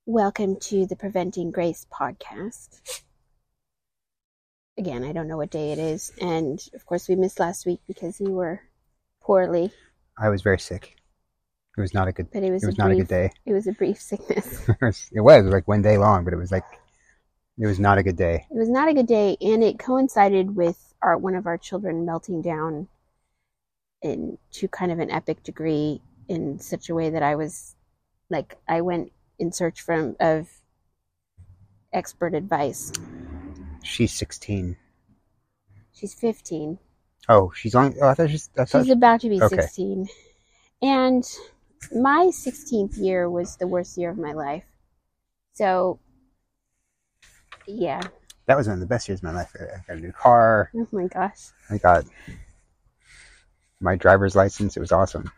Welcome to the Preventing Grace podcast. Again, I don't know what day it is, and of course we missed last week because you were poorly. I was very sick. It was not a good. But it was not a good day. It was a brief sickness. It was like 1 day long, but it was not a good day. It was not a good day, and it coincided with one of our children melting down to kind of an epic degree in such a way that I went in search of expert advice. She's 16. She's 15. Oh, she's only. Oh, I thought she's about to be okay. 16. And my 16th year was the worst year of my life. So, yeah. That was one of the best years of my life. I got a new car. Oh my gosh. I got my driver's license. It was awesome.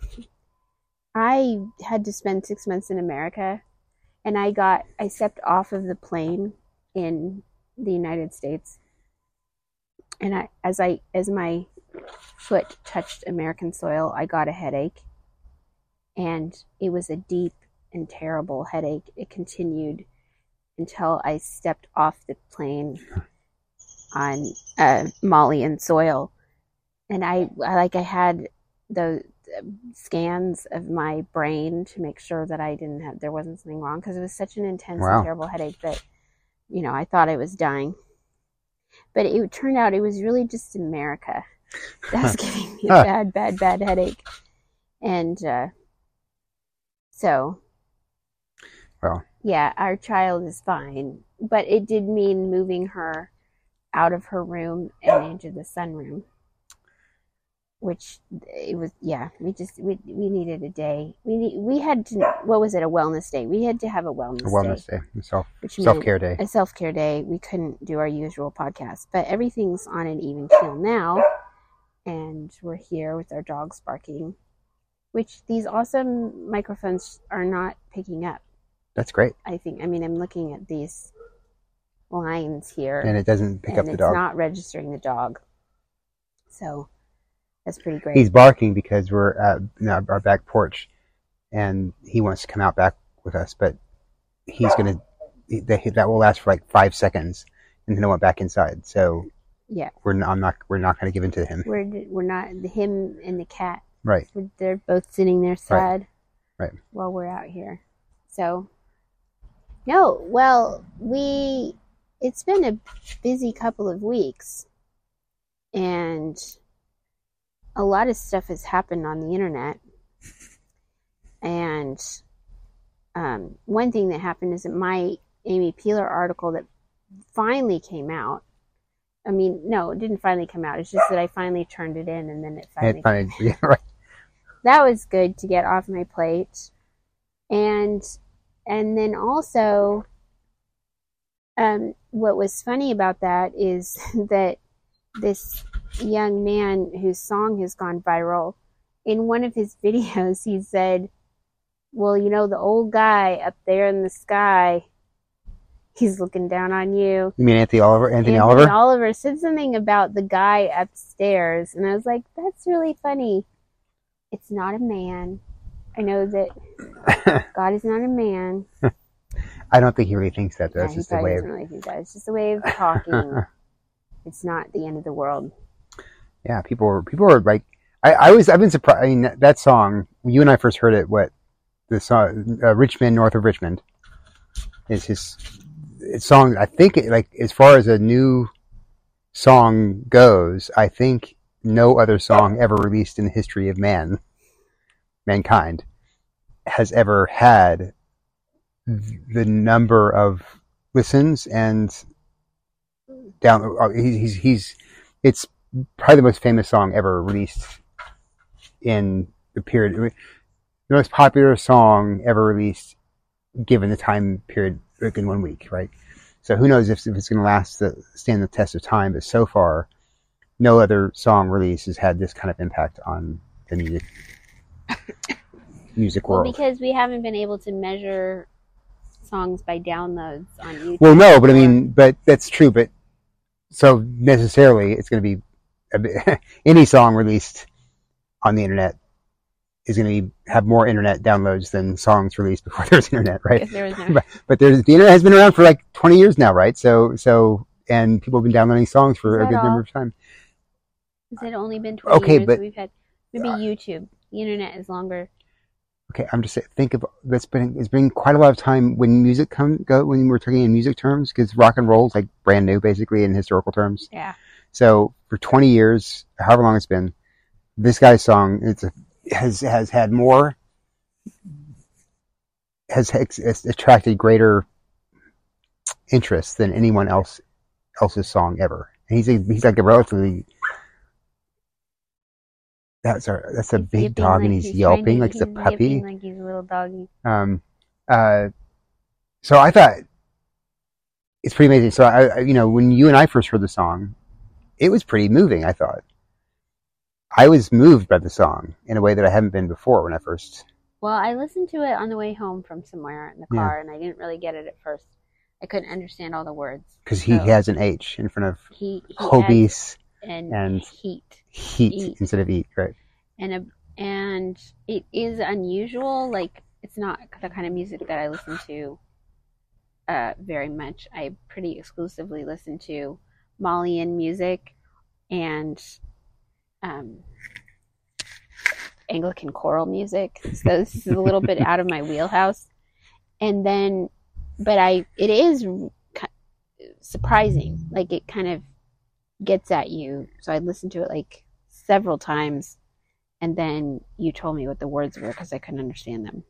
I had to spend 6 months in America, and I stepped off of the plane in the United States, and as my foot touched American soil, I got a headache, and it was a deep and terrible headache. It continued until I stepped off the plane on Malian soil, and I had the scans of my brain to make sure that there wasn't something wrong, because it was such an intense and terrible headache that, I thought I was dying. But it turned out it was really just America that was giving me a bad headache. And so, yeah, our child is fine. But it did mean moving her out of her room and into the sunroom. Which it was, we needed a day. We had to, what was it, a wellness day? We had to have a wellness day. Self-care day. A self-care day. We couldn't do our usual podcast, but everything's on an even keel now, and we're here with our dogs barking, which these awesome microphones are not picking up. That's great. I think, I'm looking at these lines here. And it doesn't pick up the dog. It's not registering the dog. So that's pretty great. He's barking because we're at our back porch, and he wants to come out back with us, but that will last for like 5 seconds, and then he'll went back inside. So yeah, we're not going to give in to him. We're not, him and the cat. Right. They're both sitting there sad. Right. While we're out here. So no, well, it's been a busy couple of weeks, and a lot of stuff has happened on the internet. And one thing that happened is that my Amy Peeler article that finally came out. No, it didn't finally come out. It's just that I finally turned it in, and then it finally came out. Yeah, right. That was good to get off my plate. And then also, what was funny about that is that this young man whose song has gone viral, in one of his videos he said, well, the old guy up there in the sky, he's looking down on you. You mean Anthony Oliver? Anthony Oliver said something about the guy upstairs, and I was like, that's really funny. It's not a man. I know that God is not a man. I don't think he really thinks that, though. Yeah, it's just a way of... really think that. It's just a way of talking. It's not the end of the world. Yeah, people were like, I've been surprised. That song, when you and I first heard it, the song, Richmond, North of Richmond, is his song. I think, as far as a new song goes, I think no other song ever released in the history of mankind has ever had the number of listens and it's probably the most famous song ever released in the period. The most popular song ever released given the time period in 1 week, right? So who knows if it's going to stand the test of time, but so far, no other song release has had this kind of impact on the music world. Well, because we haven't been able to measure songs by downloads on YouTube. Well, no, but but that's true, but so necessarily it's going to be any song released on the internet is going to have more internet downloads than songs released before there was internet, right? If there was no... but the internet has been around for like 20 years now, right? So and people have been downloading songs for a good number of time. Has it only been 20 years that we've had? Maybe YouTube. The internet is longer. Okay, I'm just saying, think of it's been quite a lot of time when music when we're talking in music terms, because rock and roll is like brand new basically in historical terms. Yeah. So for 20 years, however long it's been, this guy's song has had more, has attracted greater interest than anyone else's song ever. And he's like a relatively. That's a big dog, and he's yelping like he's a puppy. Like he's a little doggy. So I thought it's pretty amazing. So when you and I first heard the song, it was pretty moving. I thought I was moved by the song in a way that I haven't been before when I first. Well, I listened to it on the way home from somewhere in the car, and I didn't really get it at first. I couldn't understand all the words because he has an H in front of Hobbies and heat. Heat instead of eat, right? And it is unusual. Like, it's not the kind of music that I listen to very much. I pretty exclusively listen to Malian music and Anglican choral music. So this is a little bit out of my wheelhouse. And then, but it is surprising. Like, it kind of gets at you. So I listened to it like several times, and then you told me what the words were because I couldn't understand them.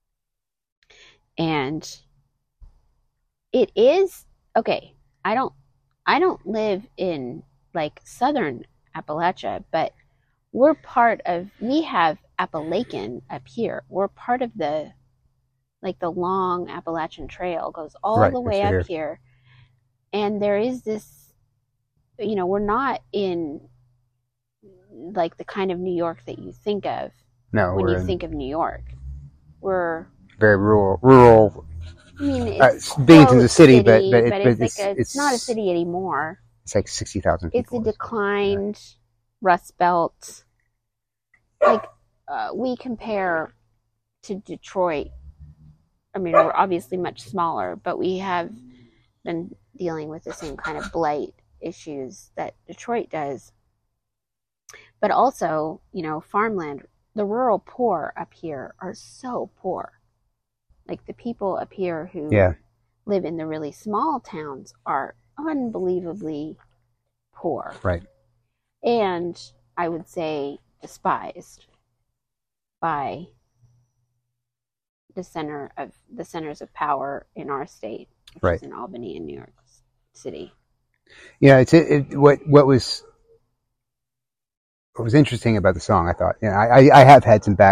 And it is okay. I don't live in like southern Appalachia, but we have Appalachian up here. We're part of the long Appalachian Trail goes all the way up here. And there is this, we're not in like the kind of New York that you think of when you think of New York. We're very rural. I mean, it's Binghamton's a city, but it's not a city anymore. It's like 60,000 people. It's a declined Rust Belt. Like, we compare to Detroit. I mean, we're obviously much smaller, but we have been dealing with the same kind of blight issues that Detroit does. But also, farmland, the rural poor up here are so poor. Like, the people up here who live in the really small towns are unbelievably poor. Right. And I would say despised by the centers of power in our state, which is in Albany and New York City. Yeah, what was interesting about the song, I thought. I have had some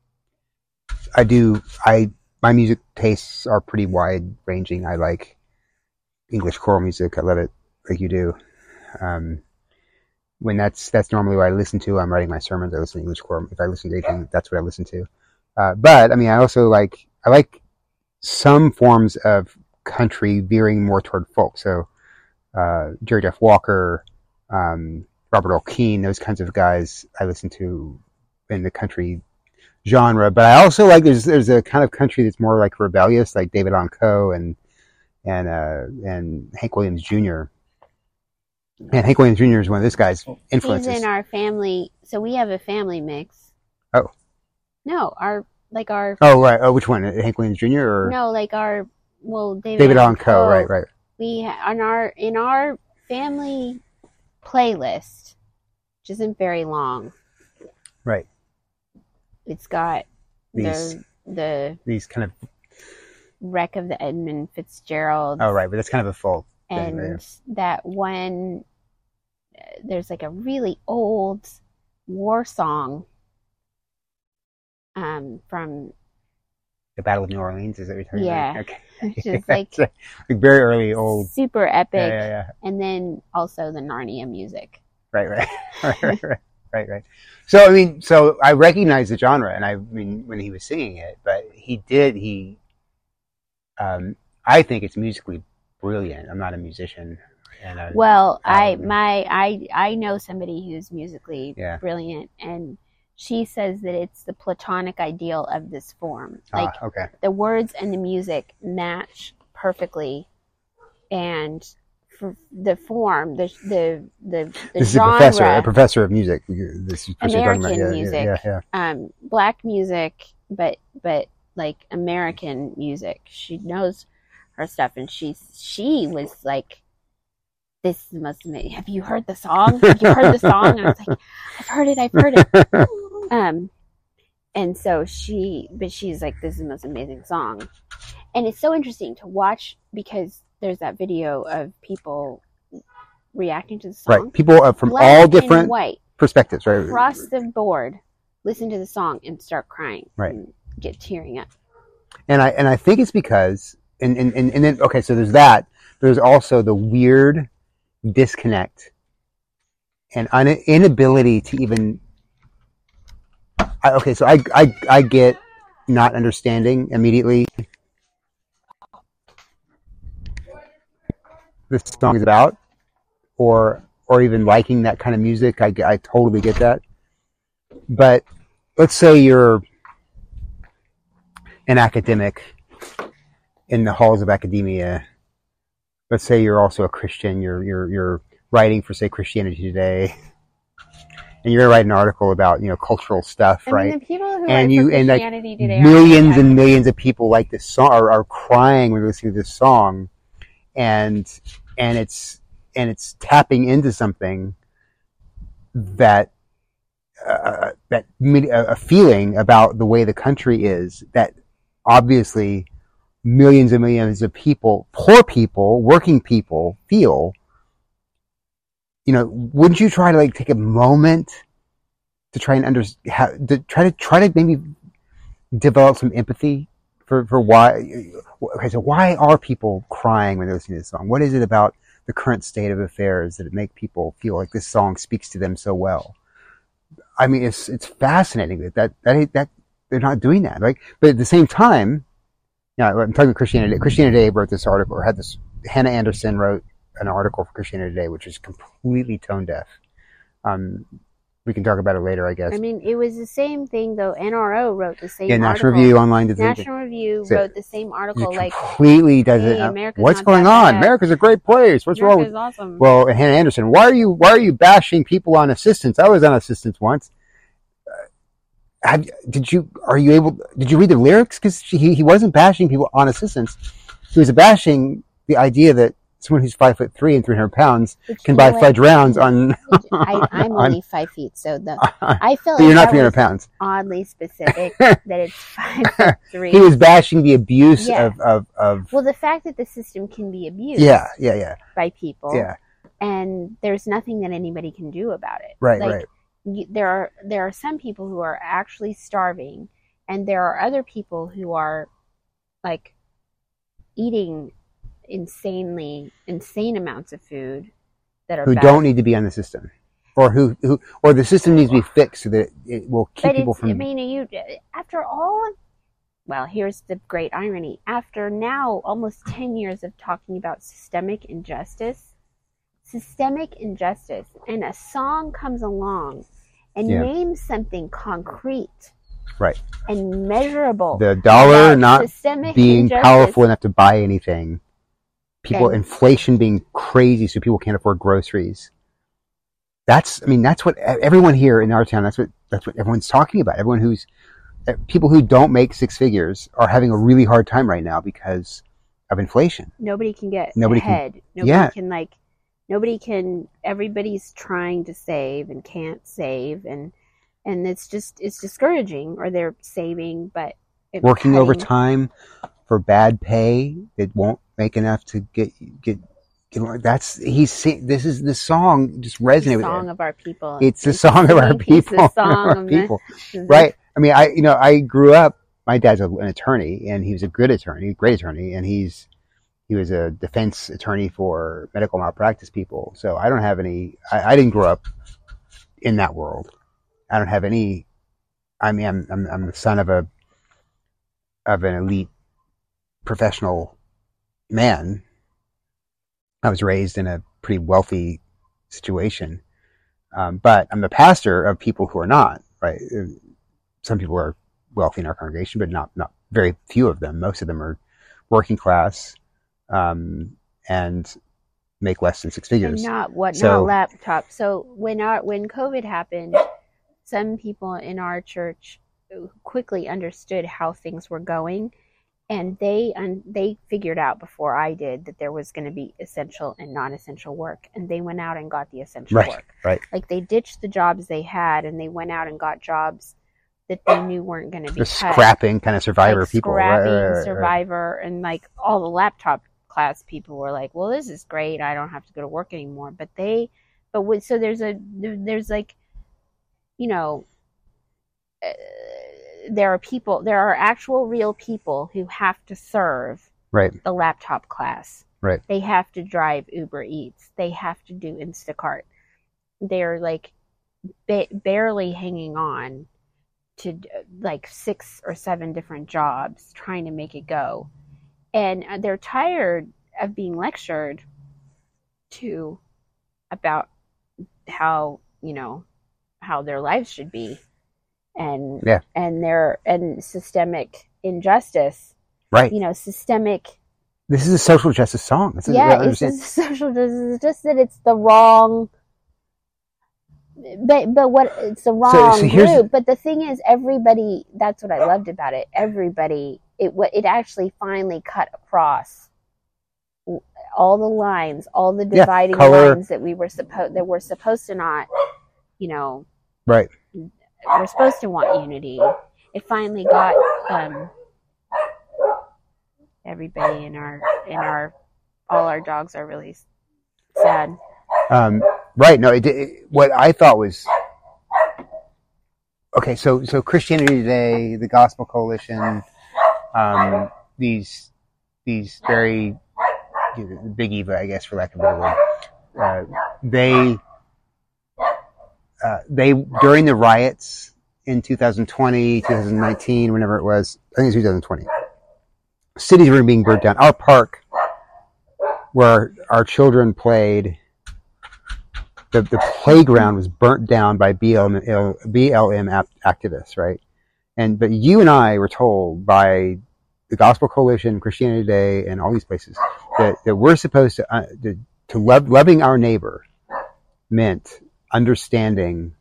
my music tastes are pretty wide ranging. I like English choral music. I love it like you do. When that's normally what I listen to. I'm writing my sermons. I listen to English choral. If I listen to anything, that's what I listen to. But I mean, I also like some forms of country veering more toward folk. So Jerry Jeff Walker, Robert Earl Keen, those kinds of guys I listen to in the country genre. But I also like there's a kind of country that's more like rebellious, like David Allan Coe and Hank Williams Jr. And Hank Williams Jr. is one of this guy's influences. He's in our family, so we have a family mix. Oh. No, our. Oh, right. Oh, which one? Hank Williams Jr. or? No, David Allan Coe. Right. We in our family playlist, which isn't very long. Right. It's got these kind of Wreck of the Edmund Fitzgerald. Oh, right, but that's kind of a folk thing, and right? That one, there's like a really old war song from the Battle of New Orleans. Is that what you're talking about? Okay. Just like very early old, super epic. Yeah. And then also the Narnia music. Right. So I mean, I recognize the genre, and I mean when he was singing it, but I think it's musically brilliant. I'm not a musician, and I know somebody who's musically brilliant, and she says that it's the Platonic ideal of this form. Like okay. the words and the music match perfectly, and for the form, the This genre, is a professor of music. This is American music, yeah. Black music, but like American music. She knows her stuff, and she was like, "This is the most amazing. Have you heard the song? Have you heard the song?" And I was like, I've heard it. And so she's like, "This is the most amazing song," and it's so interesting to watch because there's that video of people reacting to the song. Right, people from Black all and different white, perspectives, right? across the board, listen to the song and start crying, right, and get tearing up. And I think it's because and then okay, so there's that. There's also the weird disconnect and inability to even. So I get not understanding immediately this song is about, or even liking that kind of music. I totally get that. But let's say you're an academic in the halls of academia. Let's say you're also a Christian. You're writing for, say, Christianity Today, and you're going to write an article about cultural stuff, right? The people who and write for and like Christianity Today millions and millions of people like this song are crying when listening to this song, and it's tapping into something that a feeling about the way the country is that obviously millions and millions of people, poor people, working people feel. Wouldn't you try to take a moment to try and try to maybe develop some empathy for why? Okay, so why are people crying when they're listening to this song? What is it about the current state of affairs that make people feel like this song speaks to them so well? I mean, it's fascinating that they're not doing that, right? But at the same time, I'm talking about Christianity. Christianity Today wrote this article, or had this. Hannah Anderson wrote an article for Christianity Today, which is completely tone deaf. We can talk about it later, I guess. I mean, it was the same thing though. NRO wrote the same. National article. Review Online did National Review wrote the same article. It completely doesn't. What's going on? America's a great place. What's wrong? America's awesome. Well, Hannah Anderson, why are you bashing people on assistance? I was on assistance once. Did you read the lyrics? Because he wasn't bashing people on assistance. He was bashing the idea that someone who's 5'3" and 300 pounds can buy fudge rounds on. I'm only 5 feet, so I feel like you're not 300 pounds. Oddly specific that it's 5'3". He was bashing the abuse of. Well, the fact that the system can be abused. Yeah. By people. Yeah. And there's nothing that anybody can do about it. Right. There are some people who are actually starving, and there are other people who are eating insane amounts of food that are who bad. Don't need to be on the system, or or the system needs to be fixed so that it will keep people from. I mean, after all of, well, here's the great irony. After now almost 10 years of talking about systemic injustice, and a song comes along and names something concrete, right, and measurable. The dollar not being powerful enough to buy anything. Inflation being crazy, so people can't afford groceries. That's what everyone here in our town. That's what everyone's talking about. People who don't make six figures are having a really hard time right now because of inflation. Nobody can get ahead. Nobody can. Everybody's trying to save and can't save, and it's discouraging. Or they're saving, but working overtime for bad pay that won't make enough to get. This song just resonated. The song of our people. It's the song of our people. It's the song of people. Right. I mean, I grew up. My dad's an attorney, and he was a great attorney, and he was a defense attorney for medical malpractice people. So I don't have any. I didn't grow up in that world. I don't have any. I mean, I'm the son of an elite professional man. I was raised in a pretty wealthy situation, but I'm the pastor of people who are not. right? Some people are wealthy in our congregation, but not very few of them. Most of them are working class, and make less than six figures. And not laptop. So when COVID happened, some people in our church quickly understood how things were going, and they figured out before I did that there was going to be essential and non-essential work, and they went out and got the essential work. Right. Like they ditched the jobs they had, and they went out and got jobs that they knew weren't going to be just scrapping kind of survivor like people. Scrapping survivor, and like all the laptop class people were like, well, this is great, I don't have to go to work anymore. So there's like, you know, there are actual real people who have to serve the laptop class. Right. They have to drive Uber Eats. They have to do Instacart. They're like barely hanging on to like 6 or 7 different jobs trying to make it go. And they're tired of being lectured to about how, you know, how their lives should be, and systemic injustice. Right. You know, systemic. This is a social justice song. It's social justice. It's just that it's the wrong. But it's the wrong group. But the thing is, everybody. That's what I loved about it. Everybody. It actually finally cut across all the lines, all the dividing lines that were supposed to not, you know. Right. We're supposed to want unity. It finally got everybody in our all our dogs are really sad. Right. No, what I thought was okay. So Christianity Today, the Gospel Coalition, these very Big Eva, I guess, for lack of a better word, they during the riots in 2020, 2019, whenever it was, I think it was 2020, cities were being burnt down. Our park, where our children played, the playground was burnt down by BLM activists, right? But you and I were told by the Gospel Coalition, Christianity Today, and all these places that we're supposed to loving our neighbor meant understanding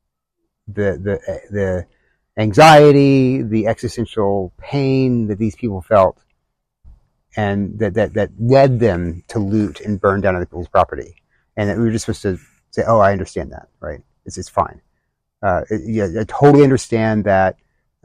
the anxiety, the existential pain that these people felt, and that led them to loot and burn down other people's property, and that we were just supposed to say, "Oh, I understand that, right? It's fine." I totally understand that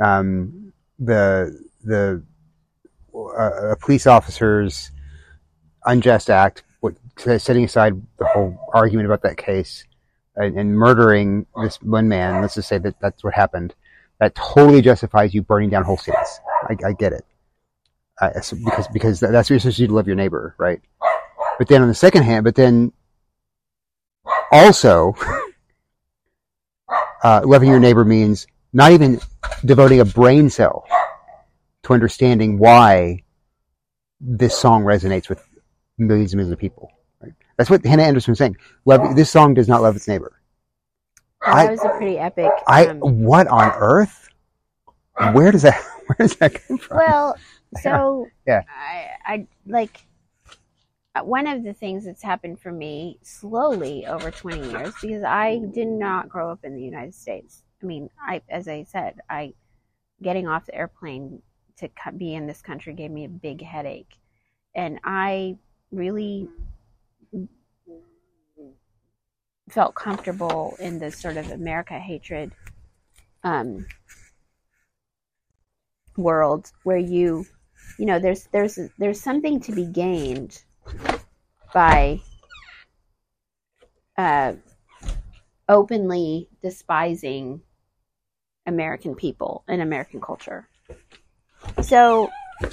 the police officer's unjust act, setting aside the whole argument about that case, and murdering this one man, let's just say that that's what happened, that totally justifies you burning down whole cities. I get it. Because that's what you're supposed to do, to love your neighbor, right? But then on the second hand, also, loving your neighbor means not even devoting a brain cell to understanding why this song resonates with millions and millions of people. Right? That's what Hannah Anderson was saying. This song does not love its neighbor. That was a pretty epic. What on earth? Where does that come from? Well, so yeah, I like one of the things that's happened for me slowly over 20 years, because I did not grow up in the United States. I mean, as I said, getting off the airplane to be in this country gave me a big headache, and I really felt comfortable in this sort of America hatred world where you know there's something to be gained by openly despising American people and American culture. So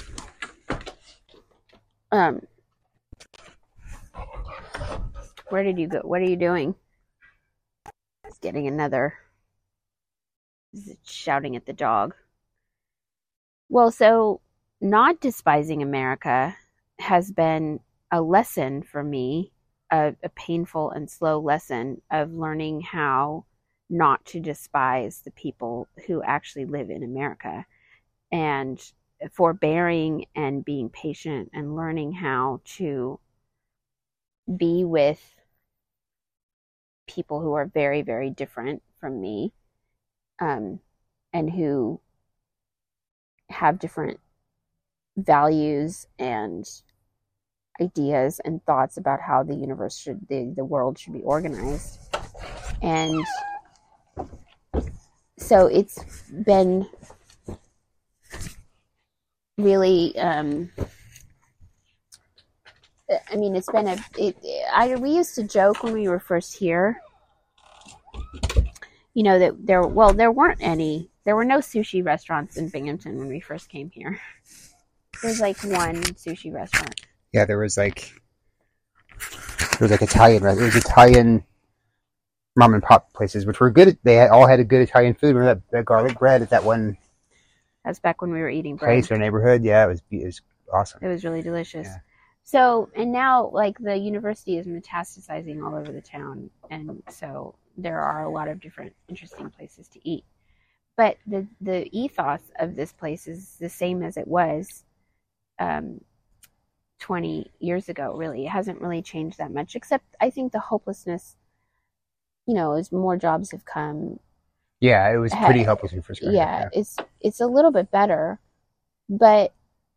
where did you go? What are you doing? It's getting another shouting at the dog. Well, so not despising America has been a lesson for me, a painful and slow lesson of learning how not to despise the people who actually live in America, and forbearing and being patient and learning how to be with people who are very, very different from me, and who have different values and ideas and thoughts about how the universe should, the world should be organized. And so it's been really, it's been we used to joke when we were first here, that there were no sushi restaurants in Binghamton when we first came here. There's like one sushi restaurant. Yeah, there was Italian. It was Italian mom and pop places, which were good. They all had a good Italian food. Remember that garlic bread at that one? That's back when we were eating bread. Place in our neighborhood. Yeah, it was awesome. It was really delicious. Yeah. So, and now the university is metastasizing all over the town, and so there are a lot of different interesting places to eat. But the ethos of this place is the same as it was 20 years ago, really. It hasn't really changed that much, except I think the hopelessness, as more jobs have come. Yeah, it was pretty hopeless when we first got here. Yeah, it's a little bit better, but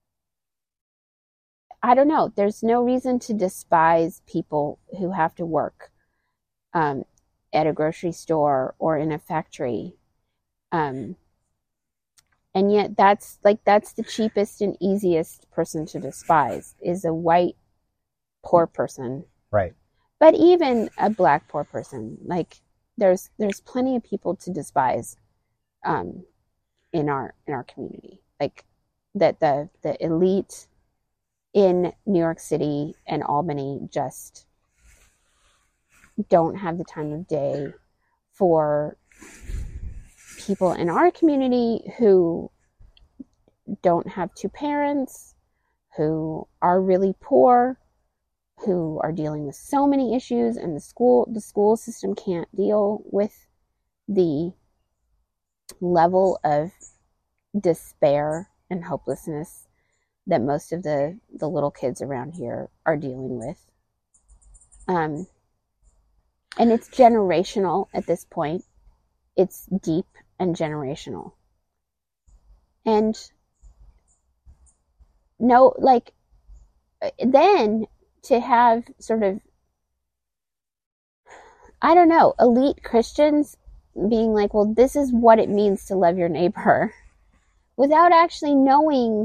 I don't know. There's no reason to despise people who have to work at a grocery store or in a factory. And yet that's the cheapest and easiest person to despise, is a white poor person. Right. But even a black poor person, there's plenty of people to despise in our community. Like that the elite in New York City and Albany just don't have the time of day for people in our community who don't have two parents, who are really poor, who are dealing with so many issues, and the school system can't deal with the level of despair and hopelessness that most of the little kids around here are dealing with. And it's generational at this point. It's deep and generational. And then to have sort of, I don't know, elite Christians being like, well, this is what it means to love your neighbor, without actually knowing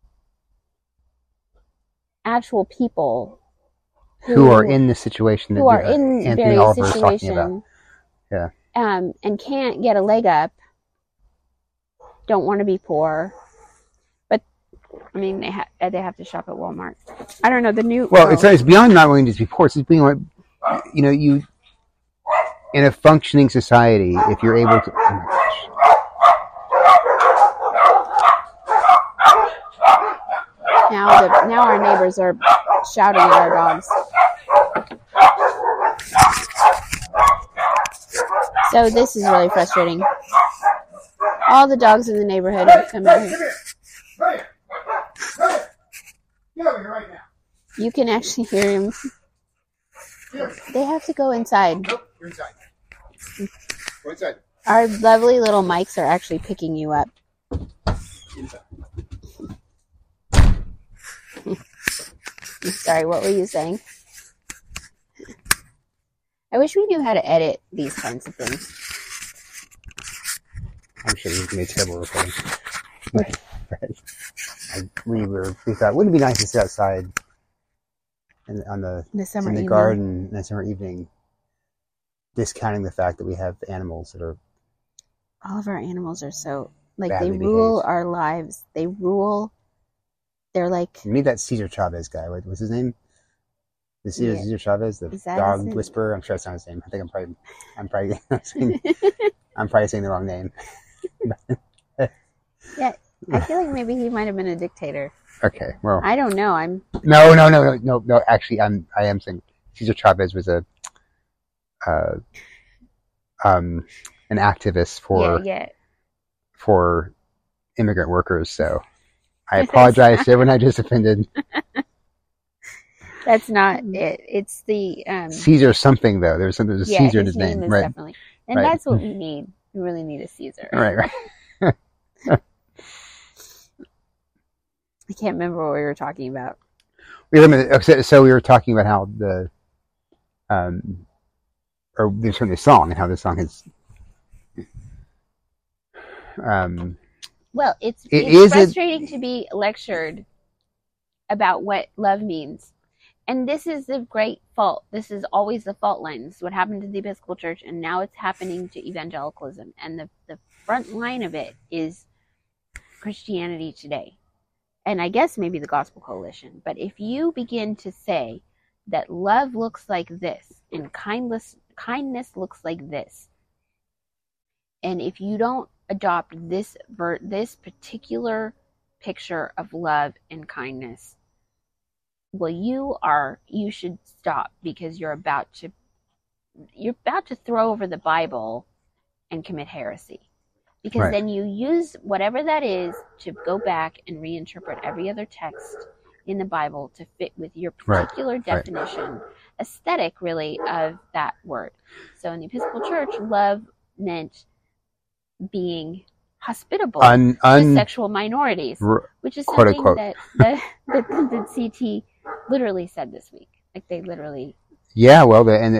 actual people who are in the situation that are in Anthony various Oliver is talking situations. about. Yeah. And can't get a leg up, don't want to be poor, but they have to shop at Walmart. I don't know, it's beyond not wanting to be poor. It's being like, you in a functioning society, if you're able to. Now our neighbors are shouting at our dogs. So this is really frustrating. All the dogs in the neighborhood have come out here. Get over here right now. You can actually hear him. They have to go inside. Nope, you're inside. Go inside. Our lovely little mics are actually picking you up. Inside. Sorry, what were you saying? I wish we knew how to edit these kinds of things. I'm sure this is going to be a terrible recording. We thought, wouldn't it be nice to sit outside in the garden in the summer evening, discounting the fact that we have animals that are. All of our animals are so, they rule our lives. They rule. They're like. You meet that Cesar Chavez guy. What's his name? Cesar Chavez, the dog whisperer. I'm sure that's not his name. I think I'm probably saying the wrong name. Yeah, I feel like maybe he might have been a dictator. Okay, well, I don't know. No. Actually, I am saying Cesar Chavez was a an activist for immigrant workers. So I apologize to everyone I just offended. That's not it. It's the Caesar something though. There's a Caesar in his name, is right? Definitely, and that's what we need. We really need a Caesar. Right. I can't remember what we were talking about. So we were talking about how the or there's from the song and how the song is. Well, it's frustrating to be lectured about what love means. And this is the great fault. This is always the fault line. This is what happened to the Episcopal Church, and now it's happening to evangelicalism. And the front line of it is Christianity Today. And I guess maybe the Gospel Coalition. But if you begin to say that love looks like this, and kindness looks like this, and if you don't adopt this particular picture of love and kindness, well, you should stop, because you're about to throw over the Bible and commit heresy. Because then you use whatever that is to go back and reinterpret every other text in the Bible to fit with your particular definition, aesthetic really, of that word. So in the Episcopal Church, love meant being hospitable to sexual minorities, which is something that the CT literally said this week. Like they literally. Yeah, well,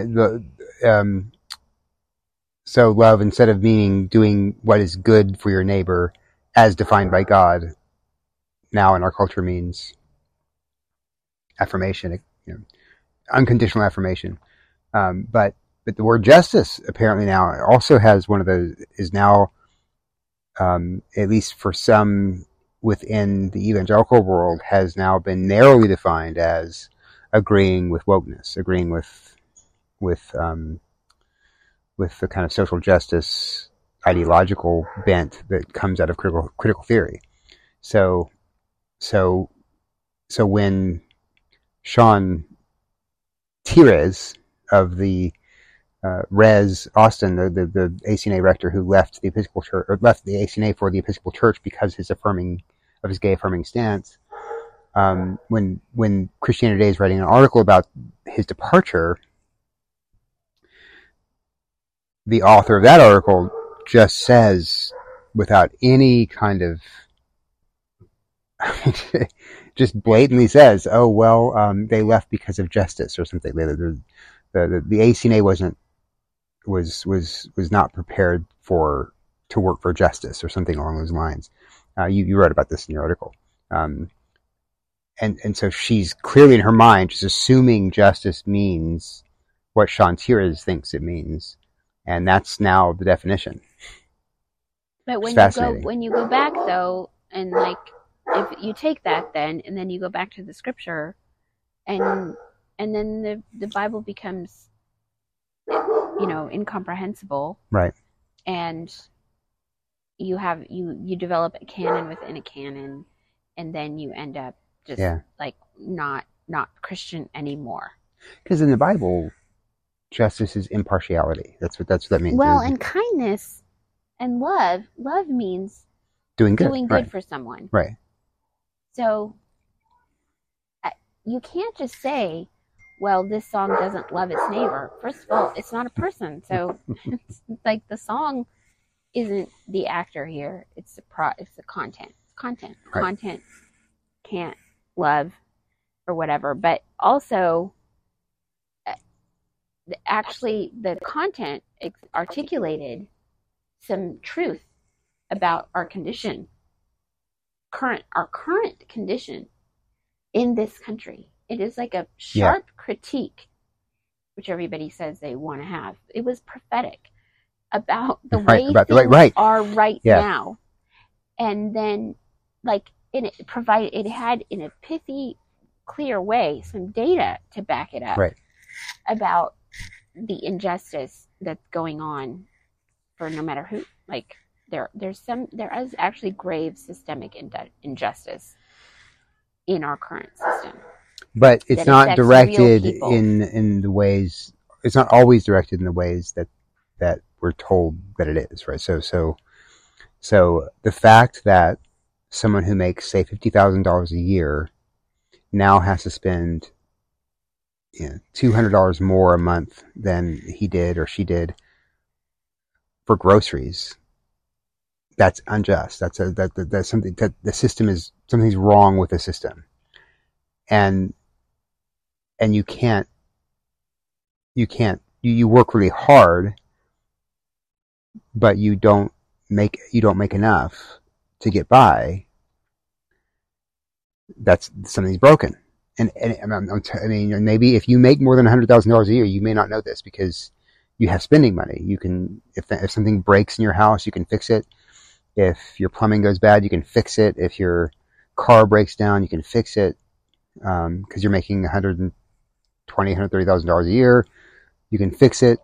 so love, instead of meaning doing what is good for your neighbor as defined by God, now in our culture means affirmation, unconditional affirmation. But the word justice apparently now also has one of those, is now, at least for some within the evangelical world, has now been narrowly defined as agreeing with wokeness, agreeing with the kind of social justice ideological bent that comes out of critical theory. So when Sean Tires of the Res Austin, the ACNA rector who left the Episcopal Church, or left the ACNA for the Episcopal Church because his gay affirming stance, when Christianity Today is writing an article about his departure, the author of that article just says, without any kind of, just blatantly says, "Oh well, they left because of justice," or something. The ACNA was not prepared to work for justice, or something along those lines. You wrote about this in your article, and so she's clearly in her mind just assuming justice means what Sean Tires thinks it means. And that's now the definition. But when you go back though, and like if you take that then, and then you go back to the scripture, and then the Bible becomes, incomprehensible, right? And you develop a canon within a canon, and then you end up just like not Christian anymore. Because in the Bible, justice is impartiality. That's what that means. Well, and kindness and love means doing good for someone. Right. So you can't just say, well, this song doesn't love its neighbor. First of all, it's not a person. So it's like the song isn't the actor here. It's the content. Content. Right. Content can't love or whatever. But also, actually, the content articulated some truth about our condition, our current condition in this country. It is like a sharp critique, which everybody says they want to have. It was prophetic about the way things are right now, and then it had in a pithy, clear way some data to back it up about the injustice that's going on for no matter who. Like there is actually grave systemic injustice in our current system. But it's not directed in the ways. It's not always directed in the ways that that we're told that it is, right? So the fact that someone who makes, say, $50,000 a year now has to spend, $200 more a month than he did or she did for groceries, that's unjust. That's something that the system is, something's wrong with the system. And you work really hard, but you don't make enough to get by. That's, something's broken. And I mean, maybe if you make more than $100,000 a year, you may not know this because you have spending money. You can, if something breaks in your house, you can fix it. If your plumbing goes bad, you can fix it. If your car breaks down, you can fix it. Because you're making $120,000, $130,000 a year, you can fix it.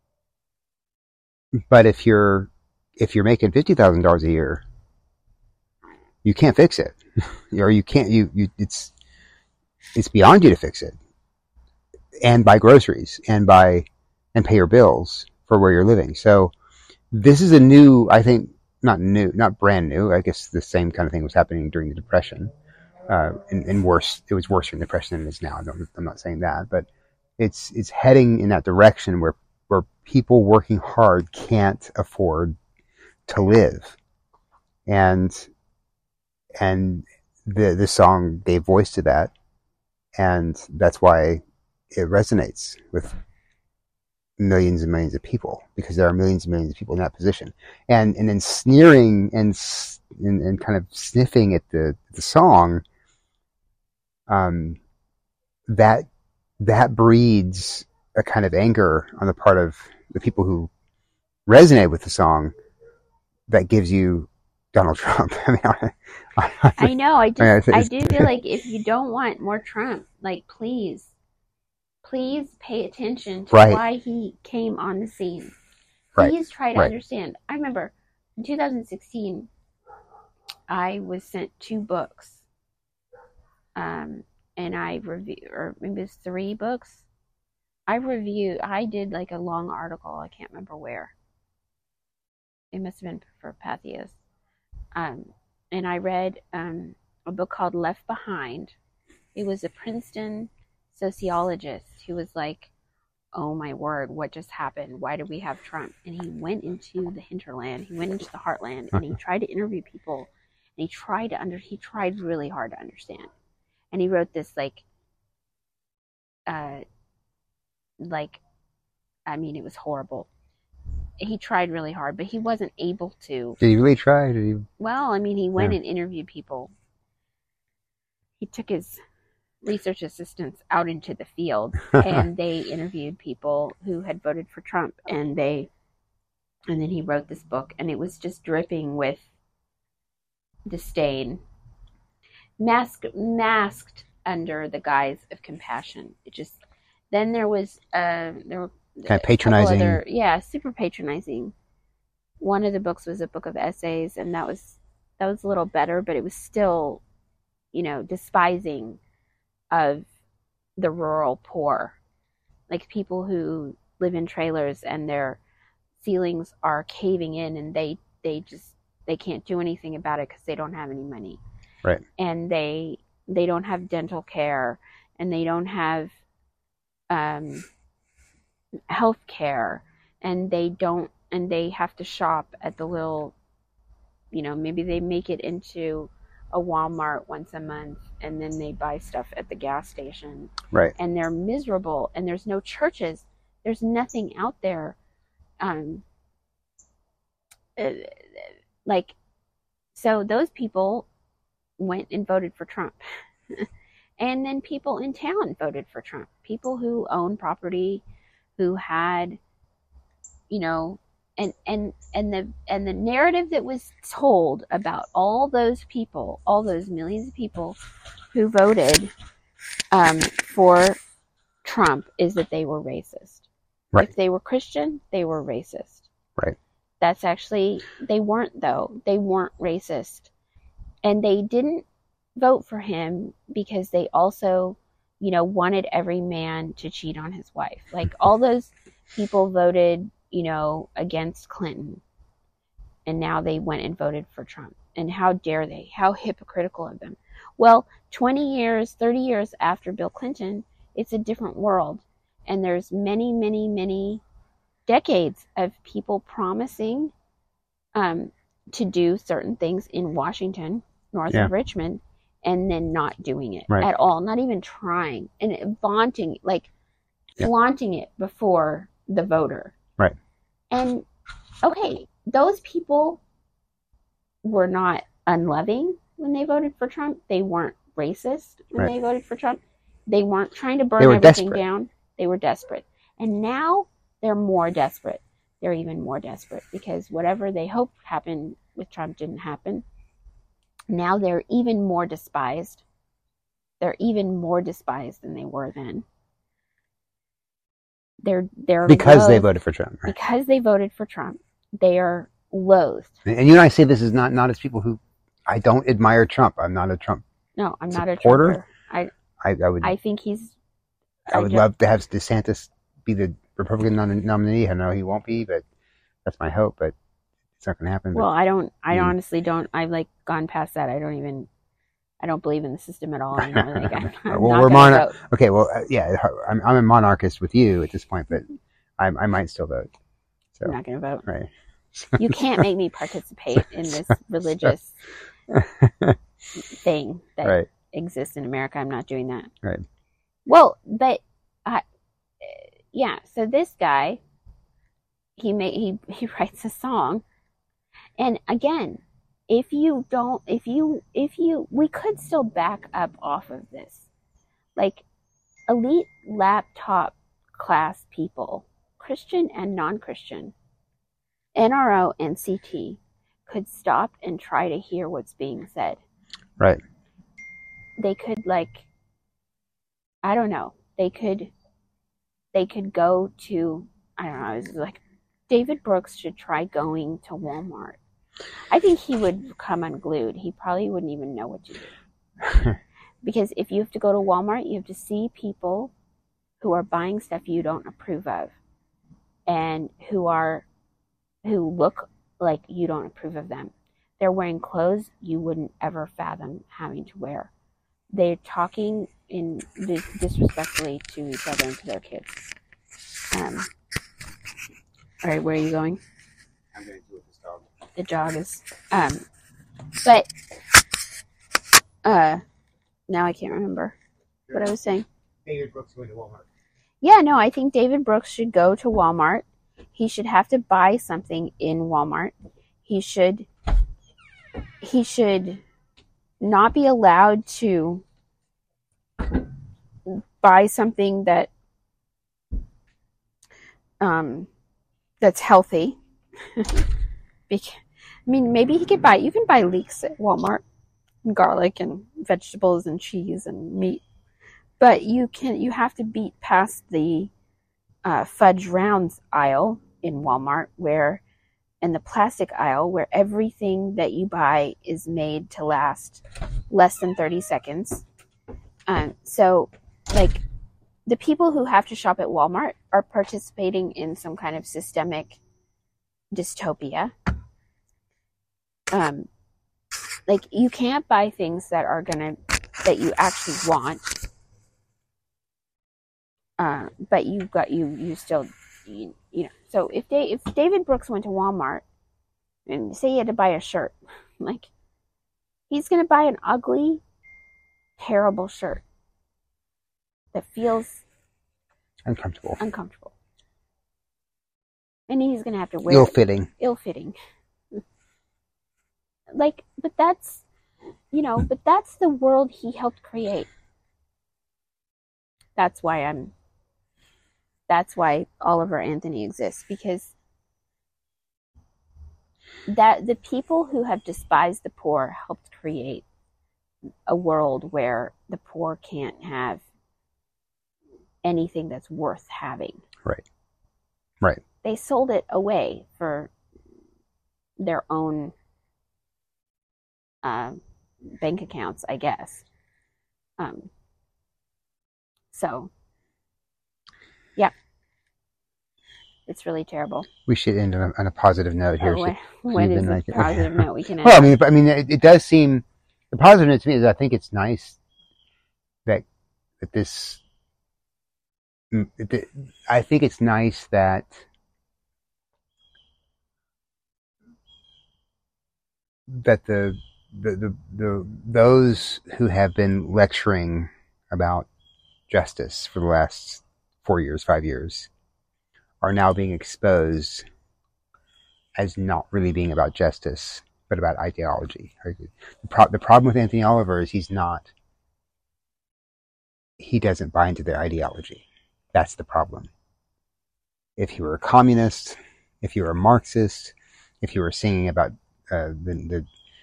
But if you're making $50,000 a year, you can't fix it, or you can't. It's beyond you to fix it, and buy groceries, and pay your bills for where you're living. So this is a new, I think, not brand new. I guess the same kind of thing was happening during the Depression, and worse. It was worse during the Depression than it is now. I'm not saying that, but it's heading in that direction where people working hard can't afford to live, and the song gave voice to that. And that's why it resonates with millions and millions of people, because there are millions and millions of people in that position. And then sneering and kind of sniffing at the song, that breeds a kind of anger on the part of the people who resonate with the song that gives you Donald Trump. I know. I do feel like if you don't want more Trump, like please pay attention to why he came on the scene. Please try to understand. I remember in 2016, I was sent 2 books, and I reviewed, or maybe it was 3 books. I did like a long article. I can't remember where. It must have been for Patheos. And I read a book called Left Behind. It was a Princeton sociologist who was like, oh my word, what just happened? Why do we have Trump? And he went into the hinterland. He went into the heartland, and he tried to interview people. And he tried really hard to understand. And he wrote this it was horrible. He tried really hard, but he wasn't able to. Did he really try? Well, he went and interviewed people. He took his research assistants out into the field, and they interviewed people who had voted for Trump, and then he wrote this book, and it was just dripping with disdain, masked under the guise of compassion. Then there was kind of patronizing. Super patronizing. One of the books was a book of essays, and that was a little better, but it was still, despising of the rural poor, like people who live in trailers and their ceilings are caving in, and they can't do anything about it because they don't have any money, right? And they don't have dental care, and they don't have health care, and they have to shop at the little, maybe they make it into a Walmart once a month, and then they buy stuff at the gas station, right? And they're miserable, and there's no churches, there's nothing out there, so those people went and voted for Trump. And then people in town voted for Trump, people who own property, who had, and the narrative that was told about all those people, all those millions of people who voted for Trump, is that they were racist. Right. If they were Christian, they were racist. Right. That's actually, they weren't though. They weren't racist. And they didn't vote for him because they also, wanted every man to cheat on his wife. Like all those people voted against Clinton, and now they went and voted for Trump. And how dare they? How hypocritical of them. Well, 20 years, 30 years after Bill Clinton, it's a different world. And there's many, many, many decades of people promising to do certain things in Washington, north of Richmond, and then not doing it at all, not even trying, and flaunting it before the voter. Right. And, okay, those people were not unloving when they voted for Trump. They weren't racist when they voted for Trump. They weren't trying to burn everything down. They were desperate. And now they're more desperate. They're even more desperate because whatever they hoped happened with Trump didn't happen. Now they're even more despised. They're even more despised than they were then. They're because loathed. They voted for Trump. Right? Because they voted for Trump, they are loathed. And you and I say this is not as people who I don't admire Trump. I'm not a Trump. No, I'm not supporter. A Trumper. I think he's. I would love to have DeSantis be the Republican nominee. I know he won't be, but that's my hope. But it's not going to happen. Well, I don't. I honestly don't. I've gone past that. I don't believe in the system at all anymore. Okay. Well, I'm a monarchist with you at this point, but I might still vote. So I'm not going to vote. Right. You can't make me participate in this religious thing that exists in America. I'm not doing that. Right. Well, but so this guy, he writes a song, and again, we could still back up off of this, like elite laptop class people, Christian and non-Christian, NRO and CT, could stop and try to hear what's being said. Right. They could I don't know. They could go to, I don't know, it's like David Brooks should try going to Walmart. I think he would come unglued. He probably wouldn't even know what to do. Because if you have to go to Walmart, you have to see people who are buying stuff you don't approve of and who look like you don't approve of them. They're wearing clothes you wouldn't ever fathom having to wear. They're talking disrespectfully to each other and to their kids. All right, where are you going? I'm going to do with this dog. The dog is. Now I can't remember what I was saying. David Brooks going to Walmart. Yeah, no, I think David Brooks should go to Walmart. He should have to buy something in Walmart. He should not be allowed to buy something that that's healthy. Maybe you can buy leeks at Walmart, and garlic and vegetables and cheese and meat, but you have to beat past the fudge rounds aisle in Walmart, and the plastic aisle, where everything that you buy is made to last less than 30 seconds. So the people who have to shop at Walmart are participating in some kind of systemic dystopia. You can't buy things that you actually want. But you still, so if David Brooks went to Walmart and say he had to buy a shirt, he's going to buy an ugly, terrible shirt that feels uncomfortable. And he's going to have to wear ill-fitting. But that's the world he helped create. That's why Oliver Anthony exists, because the people who have despised the poor helped create a world where the poor can't have anything that's worth having. Right. They sold it away for their own bank accounts, I guess. So, yeah. It's really terrible. We should end on a positive note here. What is the positive note we can end Well, on? I mean, it does seem, the positive note to me is I think it's nice that this, I think it's nice that those who have been lecturing about justice for the last 4 years, 5 years, are now being exposed as not really being about justice, but about ideology. The problem with Anthony Oliver is he doesn't buy into their ideology. That's the problem. If he were a communist, if he were a Marxist, if he were singing about the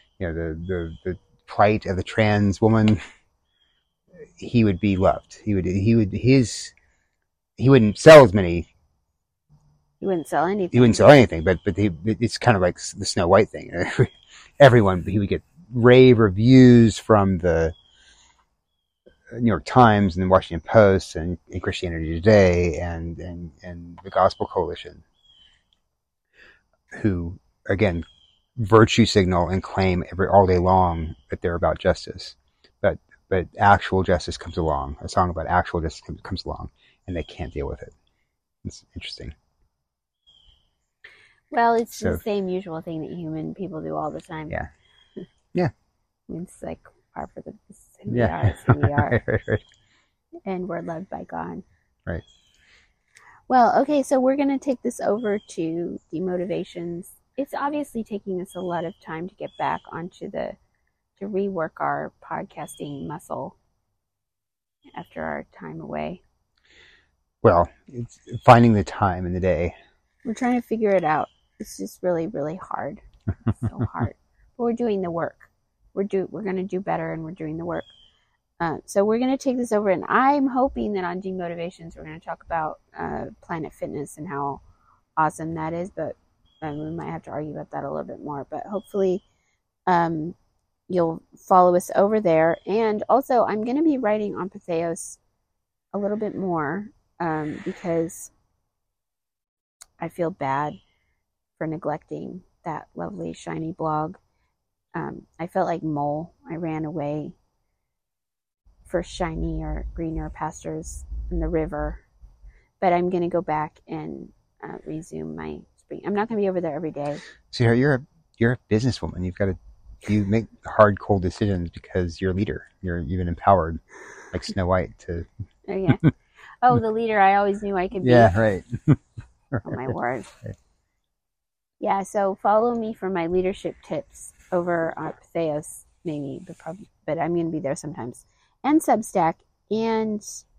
plight of the trans woman, he would be loved. He wouldn't sell as many. He wouldn't sell anything. He wouldn't sell anything, but it's kind of like the Snow White thing. He would get rave reviews from the New York Times and the Washington Post and Christianity Today and the Gospel Coalition, who again virtue signal and claim all day long that they're about justice, but actual justice comes along. A song about actual justice comes along, and they can't deal with it. It's interesting. Well, it's the same usual thing that human people do all the time. Yeah. Yeah. It's like par for the who we are, it's who we are. Right. And we're loved by God. Right. Well, okay, so we're going to take this over to Demotivations. It's obviously taking us a lot of time to get back onto to rework our podcasting muscle after our time away. Well, it's finding the time in the day. We're trying to figure it out. It's just really, really hard. It's so hard. But we're doing the work. We're going to do better, and we're doing the work. So we're going to take this over, and I'm hoping that on Demotivations we're going to talk about Planet Fitness and how awesome that is, but we might have to argue about that a little bit more. But hopefully you'll follow us over there. And also, I'm going to be writing on Patheos a little bit more because I feel bad for neglecting that lovely, shiny blog. I felt like Mole. I ran away for shinier, greener pastures in the river. But I'm going to go back and resume my spring. I'm not going to be over there every day. So you're a businesswoman. You make hard, cold decisions because you're a leader. You've been empowered, like Snow White, to. Oh yeah. Oh, the leader I always knew I could be. Yeah, right. Oh my word. Right. Yeah, so follow me for my leadership tips over on Patheos, maybe, but I'm going to be there sometimes, and Substack, and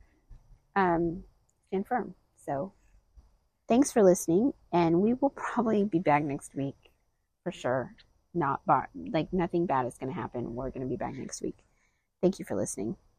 Stand Firm. So thanks for listening, and we will probably be back next week for sure. Nothing bad is going to happen. We're going to be back next week. Thank you for listening.